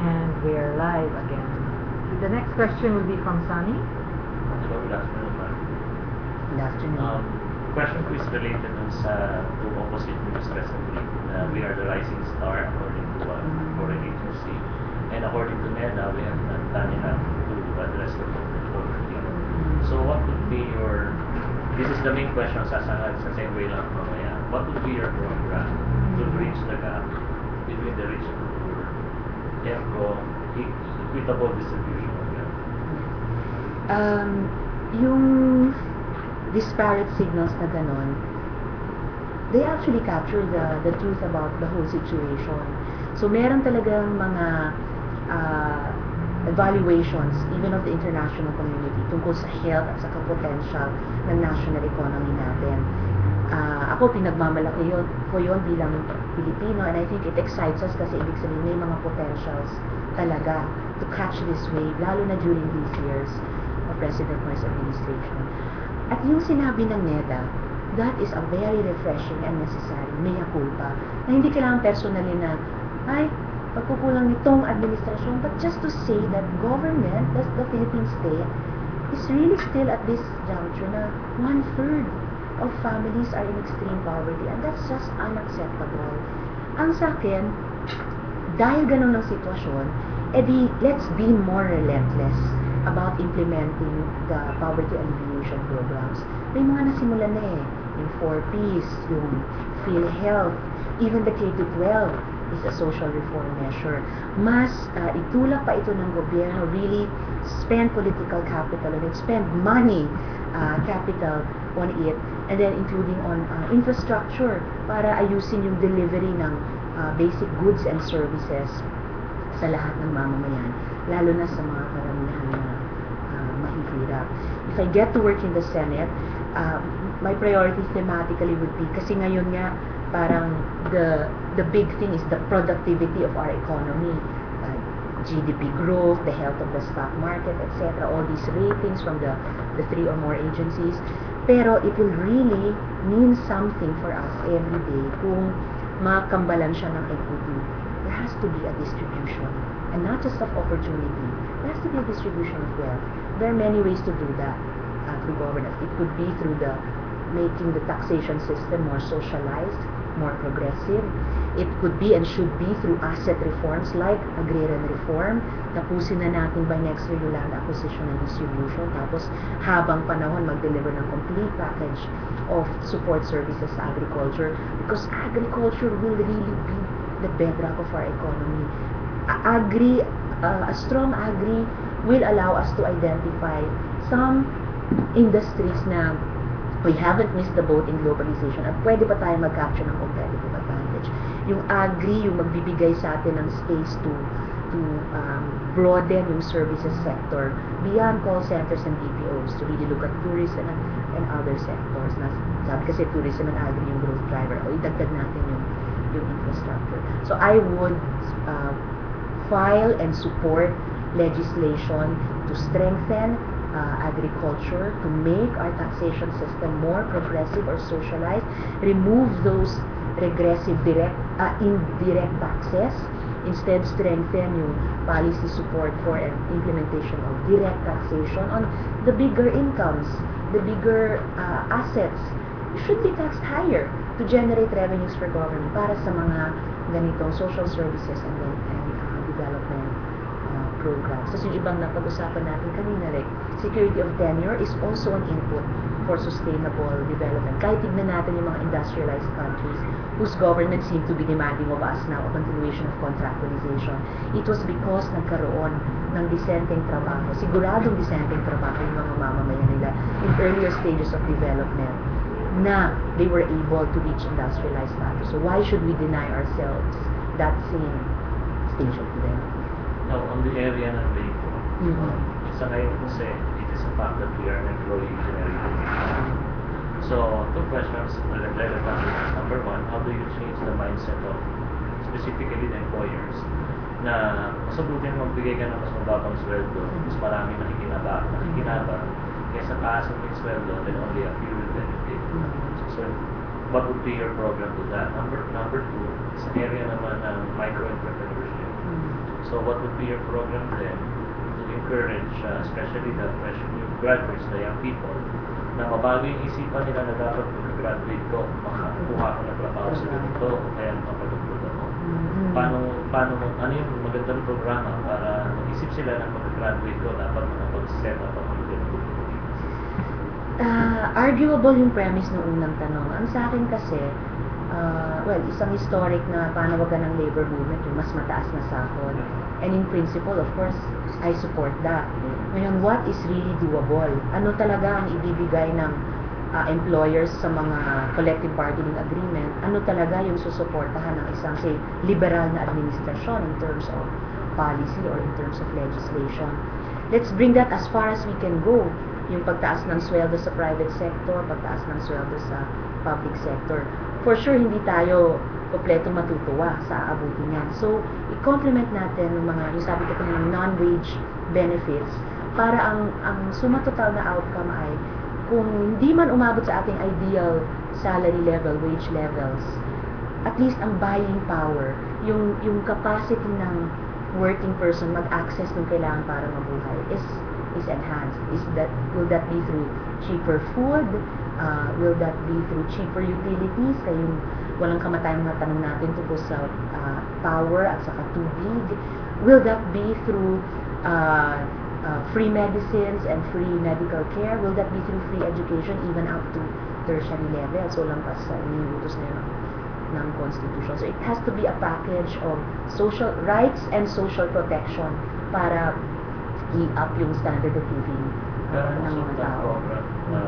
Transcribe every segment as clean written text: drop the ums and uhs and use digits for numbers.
And we're live again. The next question will be from Sunny. Hello, good afternoon, ma'am. Good afternoon. Question ko is related dun sa two opposite news recently. We are the rising star according to a foreign agency. And according to NEDA, we have not done enough to address the poverty. So what would be your, this is the main question, sasangad sa same way lang mamaya. What would be your program to bridge the gap between the rich and the poor? Equitable distribution of wealth. Yung disparate signals na ganon, they actually capture the truth about the whole situation. So meron talagang mga evaluations, even of the international community, tungkol sa health at sa potential ng national economy natin. Ako, pinagmamalaki ko yun bilang Pilipino, and I think it excites us kasi ibig sabihin may mga potentials talaga to catch this wave, lalo na during these years of President Marcos administration. At yung sinabi ng NEDA, that is a very refreshing and necessary mea culpa, na hindi kailangan personally na, ay, pagkukulang nitong administrasyon, but just to say that government, that's the Philippine state, is really still at this juncture na 1/3 of families are in extreme poverty, and that's just unacceptable. Ang sa akin, dahil ganun ang sitwasyon, edi let's be more relentless about implementing the poverty alleviation programs. May mga nasimulan na yung 4Ps, yung PhilHealth, even the K-12 is a social reform measure. Mas itulak pa ito ng gobyerno, really spend political capital on it, spend money, capital on it, and then including on infrastructure para ayusin yung delivery ng basic goods and services sa lahat ng mamamayan, lalo na sa mga karamihan na mahihirap. If I get to work in the Senate, my priority thematically would be, kasi ngayon nga parang the big thing is the productivity of our economy, GDP growth, the health of the stock market, etc. All these ratings from the 3 or more agencies. Pero it will really mean something for us every day kung makambalan siya ng equity. There has to be a distribution, and not just of opportunity. There has to be a distribution of wealth. There are many ways to do that through governance. It could be through making the taxation system more socialized, more progressive. It could be and should be through asset reforms like agrarian reform. Tapusin na natin by next year yung land acquisition and distribution. Tapos habang panahon mag-deliver ng complete package of support services sa agriculture, because agriculture will really be the bedrock of our economy. A strong agri will allow us to identify some industries na we haven't missed the boat in globalization at pwede pa tayo mag-capture ng competitive advantage. Yung agri, yung magbibigay sa atin ng space to broaden yung services sector beyond call centers and BPOs, to really look at tourism and other sectors. Sabi kasi tourism and agri yung growth driver, o idagdag natin yung infrastructure. So I would file and support legislation to strengthen agriculture, to make our taxation system more progressive or socialized, remove those regressive indirect taxes, instead strengthen yung policy support for an implementation of direct taxation on the bigger incomes, the bigger assets. You should be taxed higher to generate revenues for government para sa mga ganitong social services and development programs. So yung ibang napag-usapan natin kanina, like security of tenure is also an input for sustainable development. Kahit tignan natin yung mga industrialized countries whose government seem to be demanding of us now a continuation of contractualization. It was because nagkaroon ng disenteng trabaho, siguradong disenteng trabaho yung mga mamamayan nila in earlier stages of development na they were able to reach industrialized status. So why should we deny ourselves that same stage of development? Now, on the area ng labor, sa ngayon kasi, it is a fact that we are an employee-generated economy. So, two questions relevant. Number one, how do you change the mindset of specifically the employers na masabutin magbigay ka ng mas mababang sweldo, mas marami nakikinabang, kaysa taasan mo yung sweldo, then only a few will benefit. So, what would be your program to that? Number two, sa area naman ng micro-entrepreneurship. So what would be your program then to encourage, especially the fresh new graduates, the young people, na mabago yung isipan nila na dapat pagka-graduate ko, makakuha ko ng trabaho sa ganito, o kaya makapag-upload ako. Ano yung magandang programa para mag-isip sila na pagka-graduate ko, dapat makapag-set up ako ng ganito? Arguable yung premise ng unang tanong. Ang sa akin kasi, isang historic na panawagan ng labor movement, yung mas mataas na sahod. And in principle, of course, I support that. Ngayon, what is really doable? Ano talaga ang ibibigay ng employers sa mga collective bargaining agreement? Ano talaga yung susuportahan ng isang, say, liberal na administrasyon in terms of policy or in terms of legislation? Let's bring that as far as we can go. Yung pagtaas ng sweldo sa private sector, pagtaas ng sweldo sa public sector. For sure, hindi tayo kompleto matutuwa sa aabutin niyan. So, i-complement natin yung mga, yung sabi ko po ng non-wage benefits para ang suma total na outcome ay kung hindi man umabot sa ating ideal salary level, wage levels, at least ang buying power, yung capacity ng working person mag-access ng kailangan para mabuhay is enhanced. Will that be through cheaper food? Will that be through cheaper utilities? Kayong walang kamatayang mga tanong natin tungkol sa power at saka tubig. Will that be through free medicines and free medical care? Will that be through free education even up to tertiary level? So lampas sa iniutos na yun ng Constitution. So it has to be a package of social rights and social protection para i-up yung standard of living Pero ng most of mga the tao. program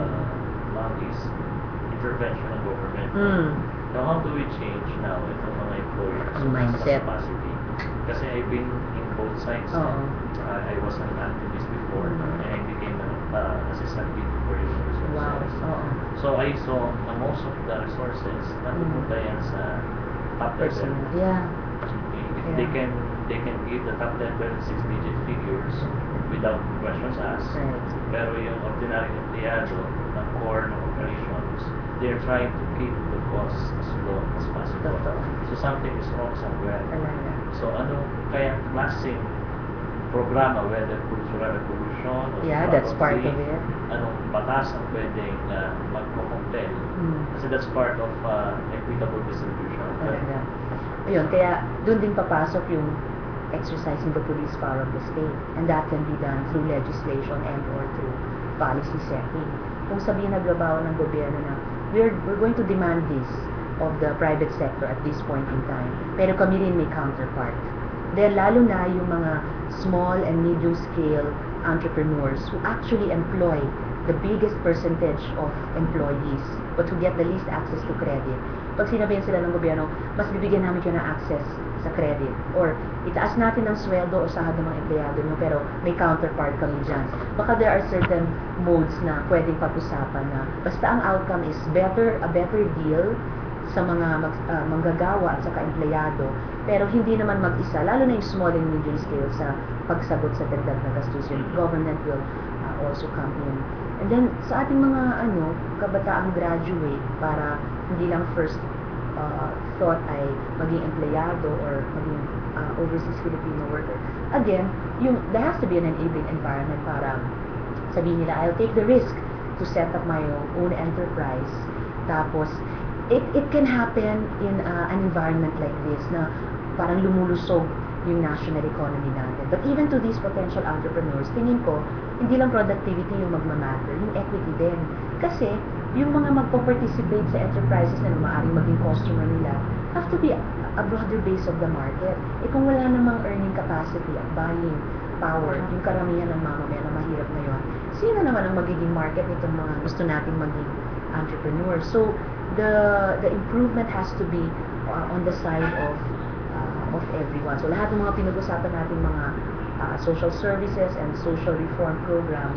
is intervention ng government. Now, how do we change now itong mga employers Ang mindset. capacity? Kasi I've been in both sides. Oo. I was an activist before and I became an assistant dean for human resources. Wow. Oo. So I saw na most of the resources napupunta yan sa top level. Personal. Yeah. If they can give the top level 6-digit figures without questions asked. Right. Pero yung ordinary empleyado ng core ng operations, they're trying to keep the costs as low as possible. Totoo. So something is wrong somewhere. Talaga. So ano kaya klaseng programa, whether cultural revolution or Yeah, that's part of democracy, it. anong batas ang pwedeng magko-compel? Kasi that's part of equitable distribution. Talaga. Ayun, kaya doon din papasok yung exercising the police power of the state. And that can be done through legislation and or through policy setting. Kung sabihin naglabaw ng gobyerno na we're going to demand this of the private sector at this point in time, pero kami rin may counterpart. Then lalo na yung mga small and medium scale entrepreneurs who actually employ the biggest percentage of employees but who get the least access to credit. Pag sinabihan sila ng gobyerno, mas bibigyan namin kayo ng access sa credit. Or itaas natin ang sweldo o sahod ng mga empleyado nyo pero may counterpart kami dyan. Baka there are certain modes na pwedeng pag-usapan na basta ang outcome is a better deal sa mga manggagawa at saka empleyado, pero hindi naman mag-isa, lalo na yung small and medium scale sa pagsagot sa dagdag na gastos. Yung government will also come in. And then, sa ating mga kabataang graduate, para hindi lang first thought ay maging empleyado or maging overseas Filipino worker. Again, there has to be an enabling environment para sabihin nila, I'll take the risk to set up my own enterprise. Tapos, it can happen in an environment like this na parang lumulusog yung national economy natin. But even to these potential entrepreneurs, tingin ko, hindi lang productivity yung magmamatter, yung equity din. Kasi, yung mga magpo-participate sa enterprises na maaaring maging customer nila, have to be a broader base of the market. Kung wala namang earning capacity at buying power, yung karamihan ng mamamayan na mahirap ngayon, sino naman ang magiging market nitong mga gusto nating maging entrepreneurs? So, the improvement has to be on the side of everyone. So lahat ng mga pinag-usapan natin mga social services and social reform programs,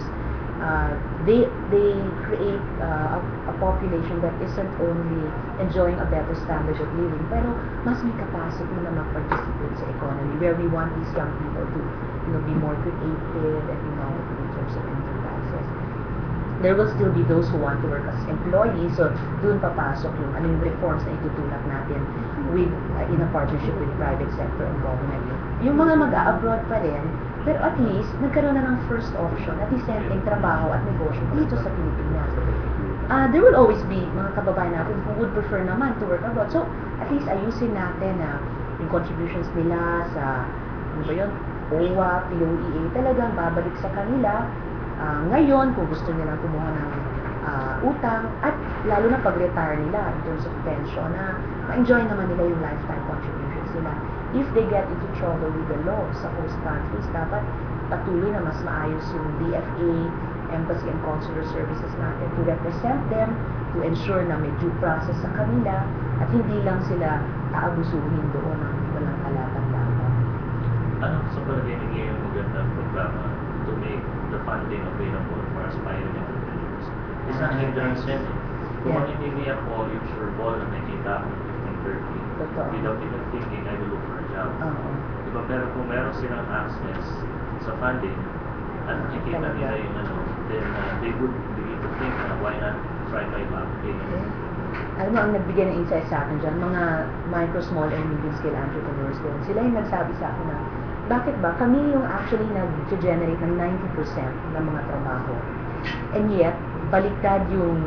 they create a population that isn't only enjoying a better standard of living, pero mas may capacity na mag-participate sa economy, where we want these young people to be more creative and innovative in terms of enterprises. There will still be those who want to work as employees, so doon papasok yung reforms na itutulak natin with in a partnership with private sector and government. yung mga mag-a-abroad pa rin, pero at least, nagkaroon na ng first option at decenteng trabaho at negosyo dito sa Pilipinas. There will always be mga kababayan natin who would prefer naman to work abroad. So, at least ayusin natin na yung contributions nila sa, ano ba yun, OWA, POEA, talagang babalik sa kanila. Ngayon, kung gusto nilang kumuha ng utang, at lalo na pag-retire nila in terms of pension, na ma-enjoy naman nila yung lifetime contributions nila. If they get into trouble with the law sa host countries, dapat patuloy na mas maayos yung DFA, Embassy and Consular Services natin to represent them, to ensure na may due process sa kanila, at hindi lang sila aabusuhin doon ng walang kalatan-latan. Ano sa palagay niyo yung magandang programa to make the funding available for aspiring entrepreneurs? Isang hindrance yan eh. Kung Yeah. hindi ako yung sure ball na nakita ako ng 15-30, Totoo. without even thinking, I will look for a job. Oo. Diba, pero kung meron silang access sa funding, at nakikita nila yung ano, then they would begin to think na why not try my luck in Alam mo, ang nagbigay ng insight sa akin dyan, mga micro, small, and medium scale entrepreneurs din, sila yung nagsabi sa akin na, bakit ba? Kami yung actually nag-generate ng 90% ng mga trabaho. And yet, baliktad yung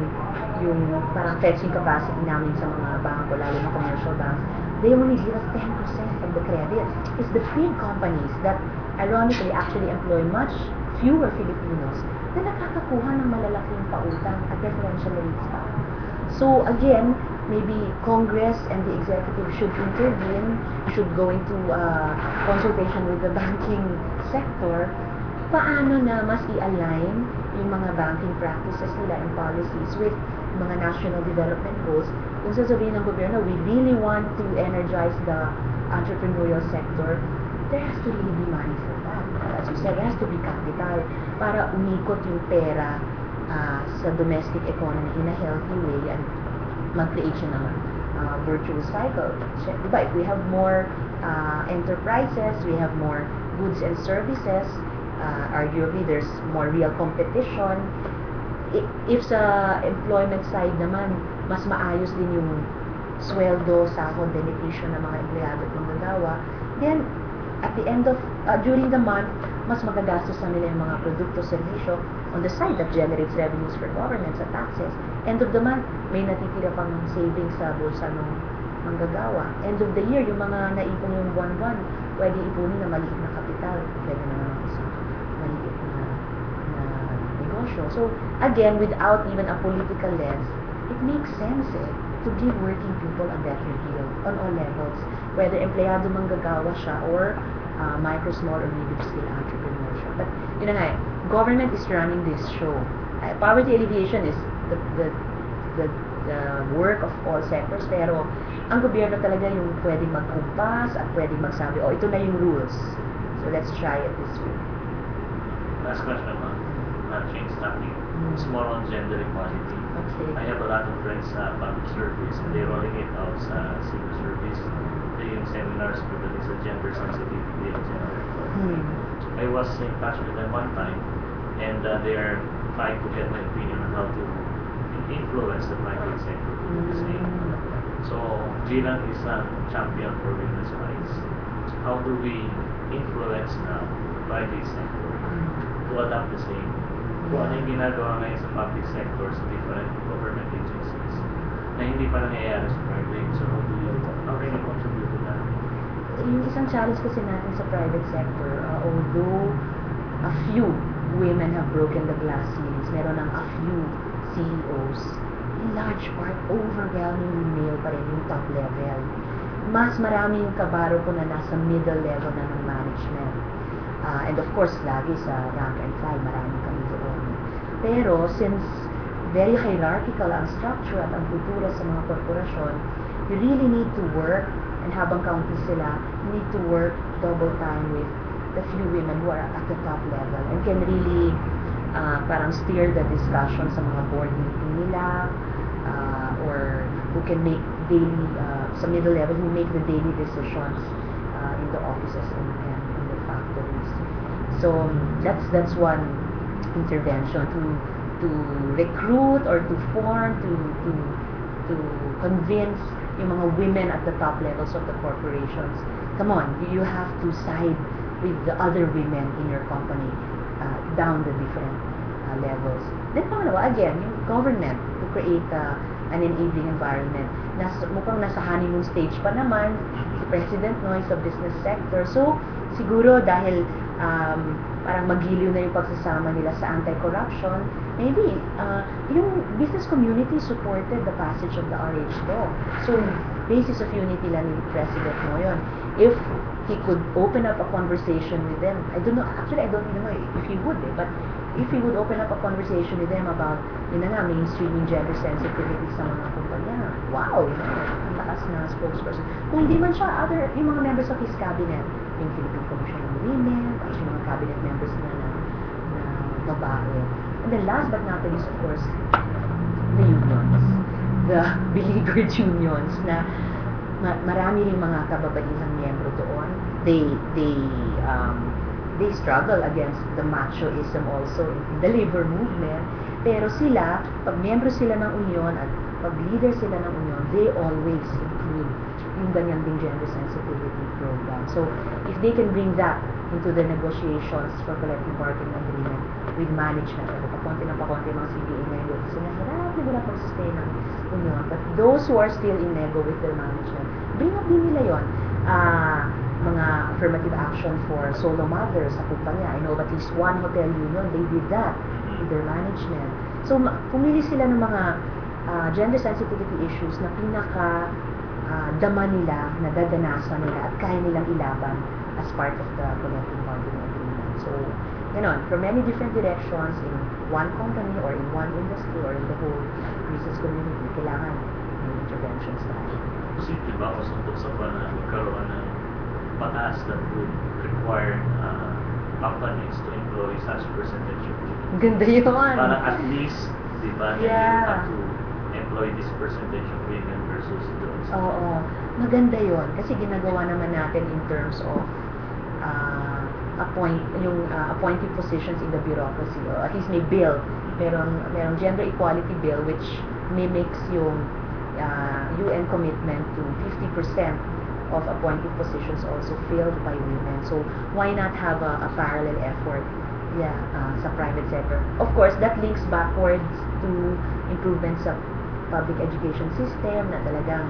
parang fetching capacity namin sa mga bangko, lalo na commercial banks. They only give us 10% of the credit. It's the big companies that ironically actually employ much fewer Filipinos na nakakakuha ng malalaking pautang at preferential rates pa. So again, maybe Congress and the executive should intervene, should go into consultation with the banking sector, paano na mas i-align yung mga banking practices nila and policies with mga national development goals. Kung sasabihin ng gobyerno, we really want to energize the entrepreneurial sector, there has to really be money for that. As you said, there has to be capital para umikot yung pera sa domestic economy in a healthy way and mag-create siya ng virtuous cycle. Diba, if we have more enterprises, we have more goods and services, arguably there's more real competition. If sa employment side naman, mas maayos din yung sweldo, sahod, benepisyo ng mga empleyado at manggagawa, then at the end of, during the month, mas magagastos na nila yung mga produkto, serbisyo on the side that generates revenues for government sa taxes. End of the month, may natitira pang savings sa bulsa ng manggagawa. End of the year, yung mga naipon yung buwan-buwan, pwede ipunin na maliit na kapital, pwede na isang maliit na negosyo. So, again, without even a political lens, it makes sense to give working people a better deal on all levels, whether empleyado manggagawa siya or micro, small, or medium scale entrepreneurship. But yun na nga, government is running this show. Poverty alleviation is the work of all sectors, pero ang gobyerno talaga yung pwedeng magkumpas at pwedeng magsabi, oh, ito na yung rules. So let's try it this way. Last question, change topic. It's more on gender equality. Okay. I have a lot of friends sa public service and they're rolling it out sa civil service. Yung seminars pagdating sa gender sensitivity and gender equality. I was in touch with them one time and they are trying to get my opinion on how to influence the private sector to do the same. So, bilang isang champion for women's rights, how do we influence now the private sector to adopt the same? Kung ano yung ginagawa ngayon sa public sector sa different government agencies na hindi pa nangyayari sa private. So, how can you contribute to that? Yung isang challenge kasi natin sa private sector, although a few women have broken the glass ceilings, meron ng a few CEOs, in large part, overwhelmingly male pa rin yung top level. Mas marami yung kabaro ko na nasa middle level na ng management. And of course, lagi sa rank and file, marami kami doon. Pero since very hierarchical ang structure at ang kultura sa mga korporasyon, you really need to work, and habang county sila, you need to work double time with the few women who are at the top level and can really parang steer the discussion sa mga board meeting nila, or who can make daily, sa middle level, who make the daily decisions in the offices and in the factories. So that's one intervention to recruit or to form, to convince yung mga women at the top levels of the corporations come on, you have to side with the other women in your company down the different levels. Then pangalawa, again, yung government to create an enabling environment. Mukhang nasa honeymoon stage pa naman si President, no, sa business sector. So, siguro dahil parang magiliw na yung pagsasama nila sa anti-corruption, maybe yung business community supported the passage of the RH law. So, basis of unity lang ni President mo yun. If he could open up a conversation with them, I don't know, actually I don't even know if he would, but if he would open up a conversation with them about, yun na nga, mainstreaming gender sensitivity sa mga kumpanya, wow, yun na, ang lakas na spokesperson. Kung hindi man siya, yung mga members of his cabinet, yung Philippine Commission on Women, at yung mga cabinet members na babae. And then last but not least, of course, the unions. The beleaguered unions na marami ring mga kababaihang miyembro doon. They struggle against the machoism also in the labor movement. Pero sila, pag miyembro sila ng union at pag leader sila ng union, they always include yung ganyan ding gender sensitivity program. So, if they can bring that into the negotiations for collective bargaining agreement with management, pakonti mga CBA ngayon, kasi nahirap nila pag-sustain ng union. But those who are still in nego with their management, bring up din nila yun. Mga affirmative action for solo mothers sa kumpanya. I know at least one hotel union, they did that with their management. So, pumili sila ng mga gender sensitivity issues na pinaka dama nila, nadadanasan nila at kaya nilang ilaban as part of the collective bargaining agreement. So, from many different directions in one company or in one industry or in the whole business community, kailangan may interventions tayo. Positive ba ako sa na magkaroon ng batas that would require companies to employ such percentage of women? Ganda yun. Parang at least, di ba, you have to employ this percentage of women versus those. Oo. Maganda yun. Kasi ginagawa naman natin in terms of appointing positions in the bureaucracy. Or at least may bill. Merong gender equality bill which mimics yung UN commitment to 50% of appointed positions also filled by women. So, why not have a parallel effort sa private sector? Of course, that links backwards to improvements sa public education system na talagang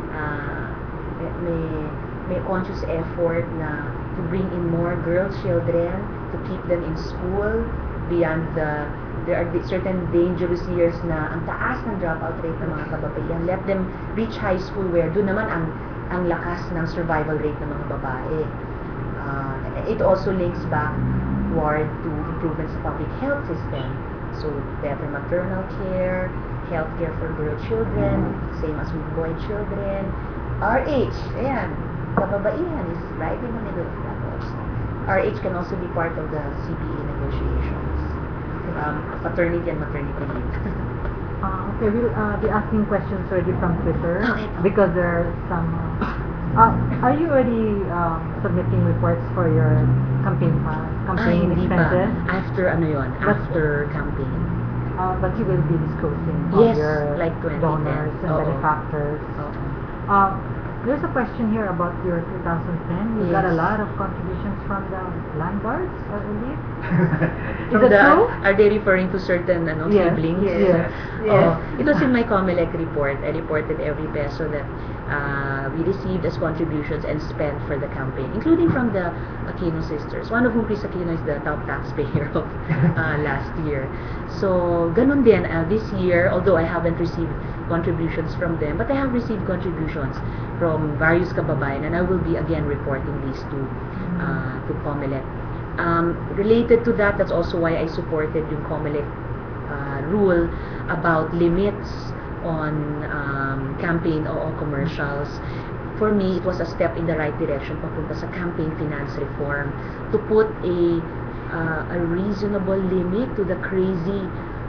may conscious effort na to bring in more girl children, to keep them in school beyond there are certain dangerous years na ang taas ng dropout rate ng mga kababaihan. Let them reach high school where doon naman ang lakas ng survival rate ng mga babae. It also links backward to improvements sa public health system. So, better maternal care, health care for girl children, same as with boy children. RH, ayan, kababaihan is right in the middle of that also. RH can also be part of the CBA negotiations. Paternity and maternity leave. Okay, we'll be asking questions already from Twitter Okay. because there are some. Are you already submitting reports for your campaign Hindi pa. expenses? After after campaign. But you will be disclosing Yes, all your like 2010. donors and Oo. benefactors. There's a question here about your 2010. You got a Yes. lot of contributions from the landlords, I believe. From Is that true? Are they referring to certain Yes, siblings? yes, Oo. yes. It was in my COMELEC report. I reported every peso that we received as contributions and spent for the campaign, including from the Aquino sisters. One of whom, Chris Aquino, is the top taxpayer of last year. So, ganun din. This year, although I haven't received contributions from them, but I have received contributions from various kababayan, and I will be again reporting these to COMELEC. Related to that, that's also why I supported yung COMELEC rule about limits on campaign o commercials. For me, it was a step in the right direction papunta sa campaign finance reform to put a reasonable limit to the crazy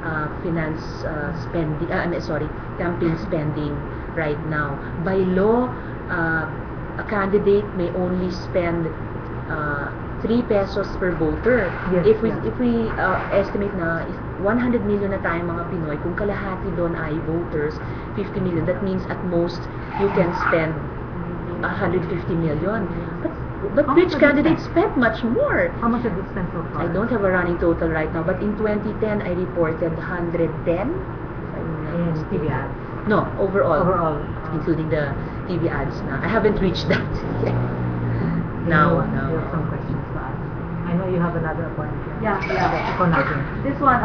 campaign spending right now. By law, a candidate may only spend 3 pesos per voter. Yes, If we estimate na 100 million na tayong mga Pinoy, kung kalahati doon ay voters, 50 million, that means at most you can spend 150 million. But How rich much have you candidates spent? spent much more. How much have you spent so far? I don't have a running total right now, but in 2010 I reported 110. if I'm not In mistaken. TV ads? No, overall. Overall. Including the TV ads na. I haven't reached that yet. You Now. have some questions to ask. I know you have another appointment. Yeah. Ikaw natin. This one,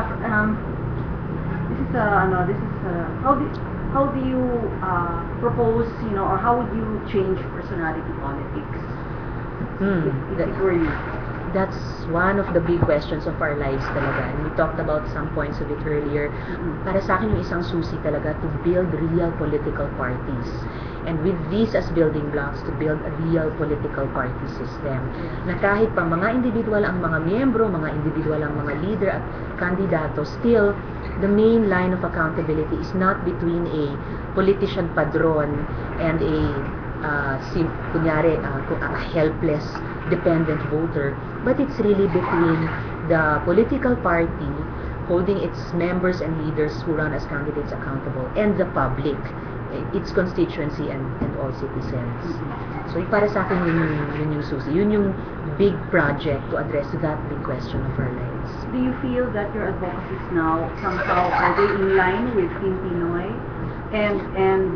how do you propose, or how would you change personality politics if it were you? That's one of the big questions of our lives talaga. And we talked about some points of it earlier. Para sa akin, yung isang susi talaga to build real political parties. And with these as building blocks to build a real political party system. Na kahit pa mga individual ang mga miyembro, mga individual ang mga leader at kandidato, still, the main line of accountability is not between a politician padron and a helpless dependent voter, but it's really between the political party holding its members and leaders who run as candidates accountable and the public, its constituency and all citizens. So para sa akin yun yung susi, yun yung big project to address that big question of our lives. Do you feel that your advocacies now somehow are they in line with Team Pinoy? And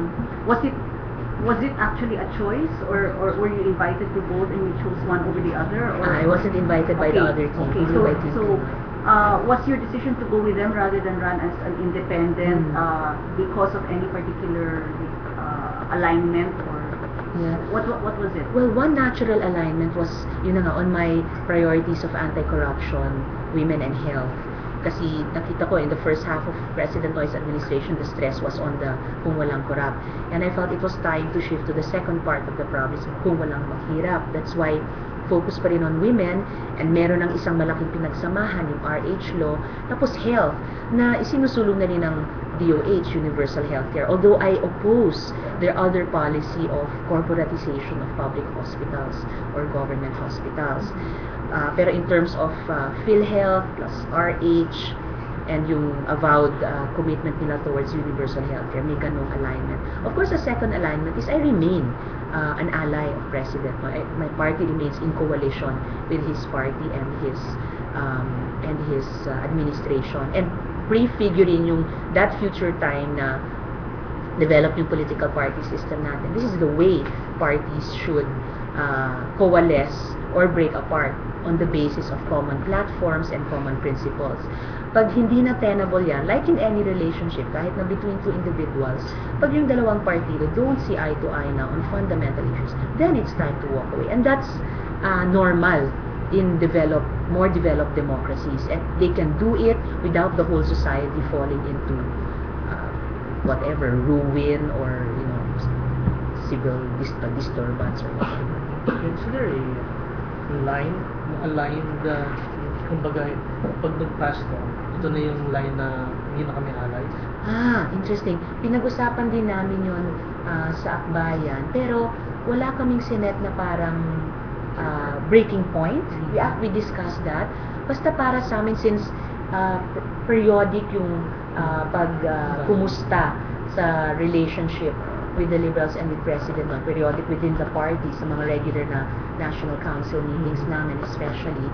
was it actually a choice, or were you invited to both and you chose one over the other? Or I wasn't invited by the other team. Okay, only by Team so Pinoy. what's your decision to go with them rather than run as an independent because of any particular alignment, or Yeah. what was it? Well, one natural alignment was, yun na nga, on my priorities of anti-corruption, women and health. Kasi nakita ko in the first half of President Noy's administration, the stress was on the kung walang korap. And I felt it was time to shift to the second part of the promise, kung walang maghirap. That's why focus pa rin on women, and meron ng isang malaking pinagsamahan, yung RH law, tapos health, na isinusulong na rin ng DOH, Universal Healthcare. Although I oppose their other policy of corporatization of public hospitals or government hospitals. Pero in terms of PhilHealth plus RH and yung avowed commitment nila towards universal healthcare, may ganong alignment. Of course, the second alignment is I remain an ally of President. My party remains in coalition with his party and his administration, and prefiguring yung that future time na develop yung political party system natin. This is the way parties should coalesce or break apart on the basis of common platforms and common principles. Pag hindi na tenable yan, like in any relationship, kahit na between two individuals, pag yung dalawang partido don't see eye to eye na on fundamental issues, then it's time to walk away. And that's normal in more developed democracies, and they can do it without the whole society falling into whatever, ruin or civil disturbance or whatever. Is there a line, aligned, kumbaga, pag nag-pass to, ito na yung line na hindi na kami allies? Interesting. Pinag-usapan din namin yun sa Akbayan, pero wala kaming sinet na parang breaking point. We discussed that. Basta para sa amin, since periodic yung kumusta sa relationship with the Liberals and with President Noy, periodic within the party, sa mga regular na National Council meetings namin especially,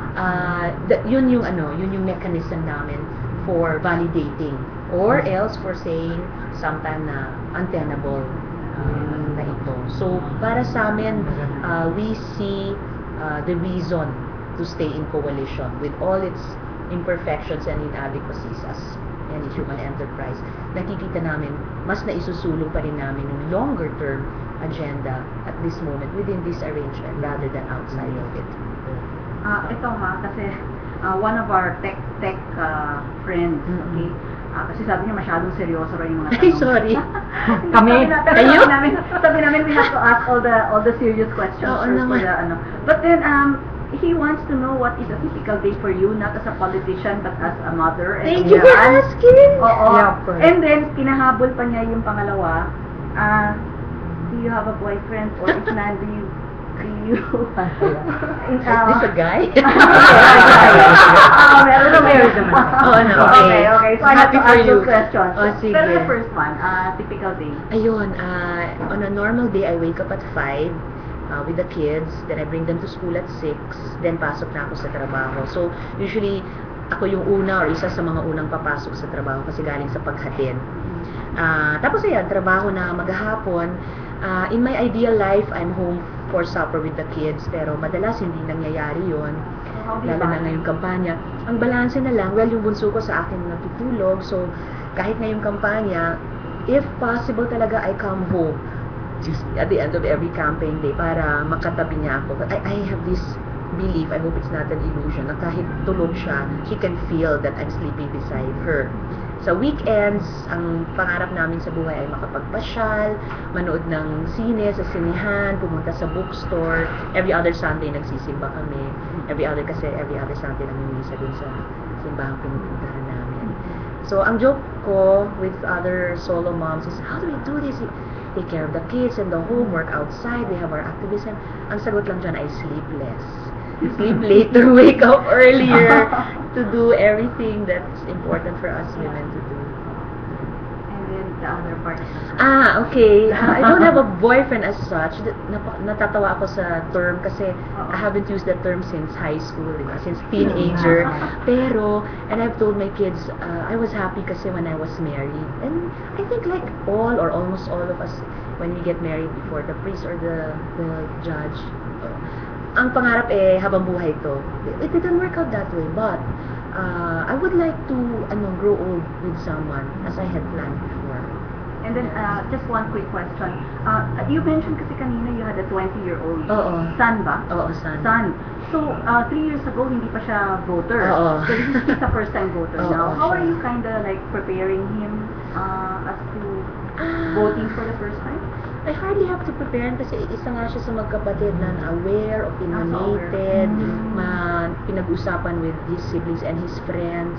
yun yung mechanism namin for validating, or else for saying sometime na untenable na ito. So, para sa amin, we see the reason to stay in coalition with all its imperfections and inadequacies as any human enterprise. Nakikita namin, mas naisusulong pa rin namin yung longer term agenda at this moment within this arrangement rather than outside of it. Ito kasi one of our tech friends, okay? Kasi sabi niya masyadong seryoso rin yung mga tanong. Sorry. Kami? Kayo? Sabi namin we have to ask all the serious questions Oo first naman. for the But then he wants to know what is a typical day for you, not as a politician but as a mother and Thank a you for woman. asking! Oo. Yeah, of course. And then kinahabol pa niya yung pangalawa. Do you have a boyfriend or if not, do you you... Is this a guy? Meron na married naman. Oh, no, okay. Okay. So I have Happy to for ask you. those questions. Oh, sige. Pero the first one, typical day. Ayun, on a normal day, I wake up at 5 with the kids, then I bring them to school at 6, then pasok na ako sa trabaho. So, usually, ako yung una or isa sa mga unang papasok sa trabaho kasi galing sa paghatid. Tapos ayan, trabaho na maghapon. In my ideal life, I'm home for supper with the kids, pero madalas hindi nangyayari yon. Lalo na ngayong kampanya. Ang balanse na lang, well, yung bunso ko sa akin natutulog, so kahit ngayong kampanya, if possible talaga, I come home just at the end of every campaign day para makatabi niya ako. But I have this belief, I hope it's not an illusion, na kahit tulog siya, she can feel that I'm sleeping beside her. Sa weekends, ang pangarap namin sa buhay ay makapagpasyal, manood ng sine sa sinihan, pumunta sa bookstore. Every other Sunday nagsisimba kami. Every other Sunday lang yung misa dun sa simbahang pinupuntahan namin. So, ang joke ko with other solo moms is, how do we do this? Take care of the kids and the homework outside. We have our activism. Ang sagot lang dyan ay sleepless. Sleep later, wake up earlier to do everything that's important for us women to do. And then the other part. Okay. I don't have a boyfriend as such. Natatawa ako sa term kasi I haven't used that term since high school, diba? Since teenager. Pero, and I've told my kids, I was happy kasi when I was married. And I think like all or almost all of us, when we get married before the priest or the judge, ang pangarap habang buhay to. It didn't work out that way, but I would like to grow old with someone as I had planned before. And then, just one quick question. You mentioned kasi kanina you had a 20-year-old Oo. son ba? Oo, son. So, 3 years ago, hindi pa siya voter. Oo. So, he's a first-time voter Oo, now. How siya. are you kinda like preparing him as to voting for the first time? I hardly have to prepare kasi isa nga siya sa magkapatid na aware, opinionated, pinag-usapan with his siblings and his friends.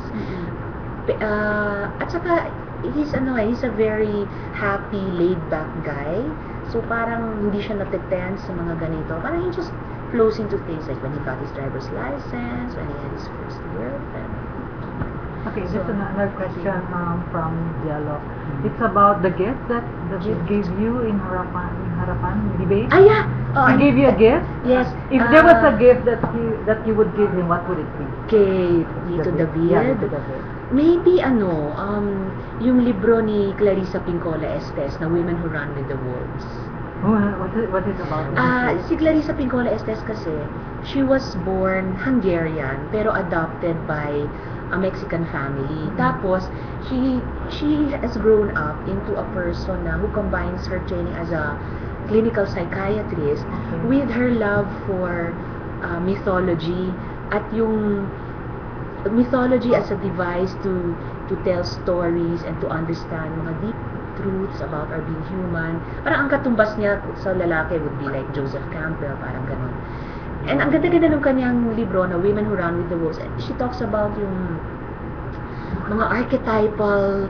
At saka, he's a very happy, laid-back guy. So parang hindi siya natitense sa mga ganito. Parang he just flows into things like when he got his driver's license, when he had his first girlfriend. Okay, just another question from Dialog. It's about the gift that David gave you in Harapan debate. Yeah! He gave you a gift? Yes. If there was a gift that you would give him, what would it be? Kay Tito David? Yeah, Tito David. Maybe yung libro ni Clarissa Pincola Estes na Women Who Run with the Wolves. What is about? Si Clarissa Pincola Estes kasi, she was born Hungarian pero adopted by a Mexican family. Tapos, she has grown up into a person who combines her training as a clinical psychiatrist with her love for mythology at yung mythology as a device to tell stories and to understand mga deep truths about our being human. Parang ang katumbas niya sa lalaki would be like Joseph Campbell, parang ganun. And ang ganda-ganda ng kanyang libro na Women Who Run with the Wolves. She talks about yung mga archetypal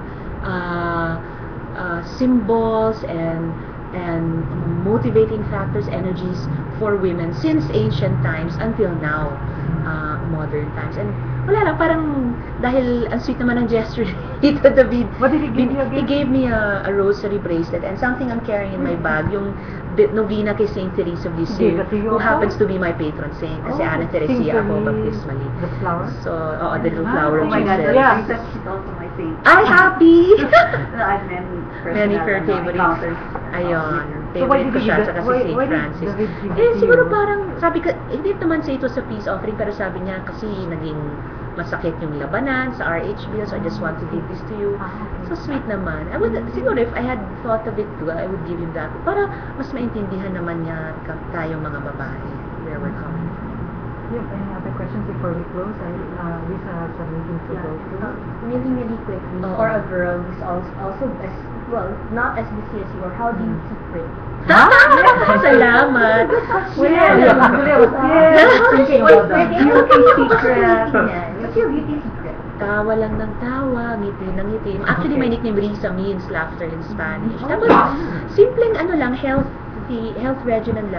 symbols and motivating factors, energies for women since ancient times until now, modern times. And wala lang, parang dahil ang sweet naman ng gesture ni Tito David. What did he give you again? He gave me a rosary bracelet and something I'm carrying in my bag, yung novena kay Saint Teresa of Lisieux, who happens to be my patron saint kasi Ana Teresia ako baptismally. The flower? So, the little flower Oh my God, Jesus. Yeah. she's also my saint. Ay, happy! I've Many personal favorites. encounters. Ayun. So why Favorite did ko he siya, give saka that- si why Saint did Francis. David give it to Siguro you? parang, sabi ko, hindi naman sa ito sa peace offering, pero sabi niya, kasi naging masakit yung labanan sa RH bill, so I just want to give this to you. So sweet naman. Siguro if I had thought of it too, I would give him that. Para mas maintindihan naman niya tayong mga babae, where we're coming from. Do you have any other questions before we close? Lisa has some meetings to go to. Really quickly, Oo. for a girl who's also as, well, not as busy as you are, how do you keep fit? Salamat! Julia was thinking about that. Beauty secret. What's your beauty secret? Tawa lang ng tawa, ngiti ng ngiti. Actually, my nickname Risa means laughter in Spanish. Tapos, simpleng health regimen lang.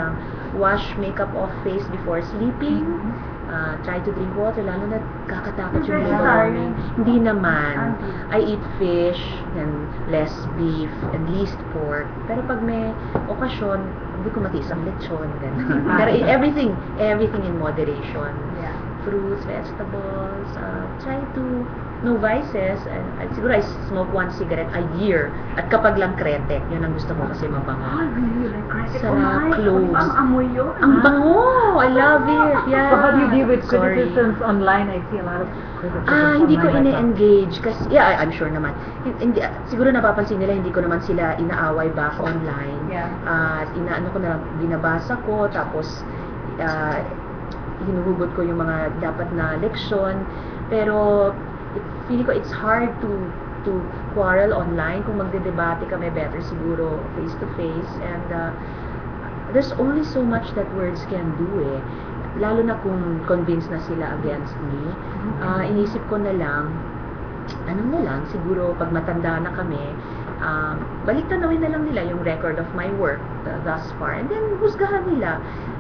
wash makeup off face before sleeping. Try to drink water, lalo na kakatakot yung Vegetarian? Hindi naman. I eat fish and less beef and least pork. Pero pag may okasyon, hindi ko matiis ang lechon. Ganun. Pero everything in moderation. Yeah. Fruits, vegetables, try to no vices. And siguro I smoke 1 cigarette a year. At kapag lang kretek, yun ang gusto ko kasi mabango. I really like cricket. Sa Oh my, cloves. ang amoy yun. Ang bango! I love it! Yeah. So how do you deal with Sorry. criticisms online? I see a lot of criticisms Hindi ko online right now. ine-engage kasi I'm sure naman. Hindi, siguro napapansin nila hindi ko naman sila inaaway back online. Yeah. Inaano ko na binabasa ko tapos hinuhugot ko yung mga dapat na leksyon. Pero feeling ko it's hard to quarrel online. Kung magdedebate kami, better siguro face to face. And there's only so much that words can do lalo na kung convinced na sila against me. Inisip ko na lang siguro pag matanda na kami, balik tanawin na lang nila yung record of my work thus far, and then husgahan nila.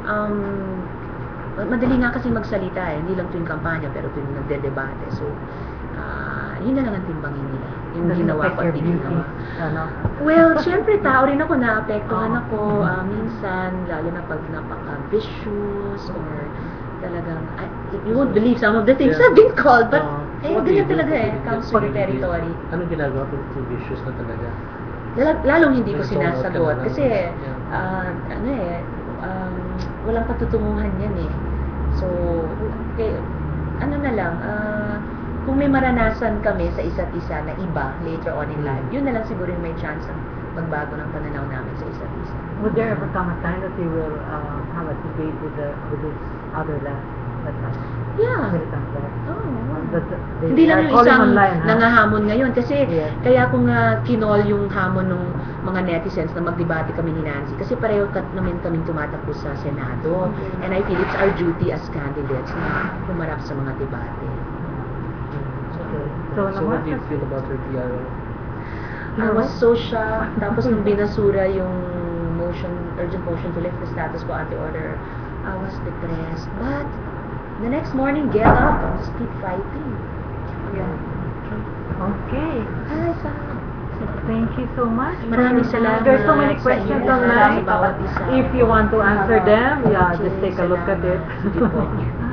Madali nga kasi magsalita hindi lang tuwing kampanya, pero tuwing nagdedebate. So yun na lang ang timbangin nila, yung Doesn't ginawa affect ko at your di beauty, ginawa. ano? Well, syempre tao rin ako, naapektuhan ako minsan, lalo na pag napaka-vicious or talagang, you won't believe some of the things Yeah. I've been called, but What do you ganyan do? talaga What comes do with you do? territory. Anong ginagawa ko to vicious na talaga? Lalong hindi ko Nag-zone out ka sinasagot na lang. kasi Yeah. walang patutunguhan yan so ano na lang, kung may maranasan kami sa isa't isa na iba later on in life, yun na lang siguro yung may chance ng magbago ng pananaw namin sa isa't isa. Would there ever come a time that you will have a debate with this other left? Yeah. Will it come there? They Hindi lang are yung calling isang online, ha? nangahamon ngayon kasi Yes. kaya ko nga kinol yung hamon ng mga netizens na magdebate kami ni Nancy kasi pareho namin kaming tumatakbo sa Senado, and I feel it's our duty as candidates na humarap sa mga debate. Okay. So what do you feel about her PR? I was so shocked. Tapos nung binasura yung urgent motion to lift the status quo anti-order, I was depressed. But the next morning, get up and just keep fighting. Yeah. Okay. Ay, sana. Thank you so much. Maraming salamat There's so many sa questions inyo. online. Bawat isa. If you want to answer them, just take a look at it. Salamat. Sige po.